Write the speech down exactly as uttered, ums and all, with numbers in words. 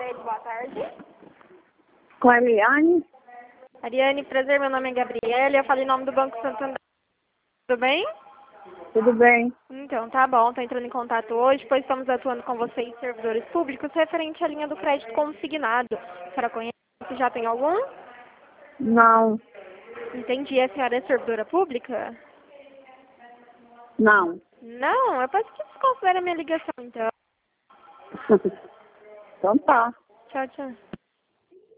Eliane, boa tarde. Com a Eliane? Ariane, prazer, meu nome é Gabriela, eu falo em nome do Banco Santander. Tudo bem? Tudo bem. Então, tá bom, tô entrando em contato hoje, pois estamos atuando com vocês, servidores públicos, referente à linha do crédito consignado. A senhora conhece? Já tem algum? Não, Entendi, a senhora é servidora pública? não. Não, eu posso que desconsidera a minha ligação, então. Então tá. Tchau, tchau.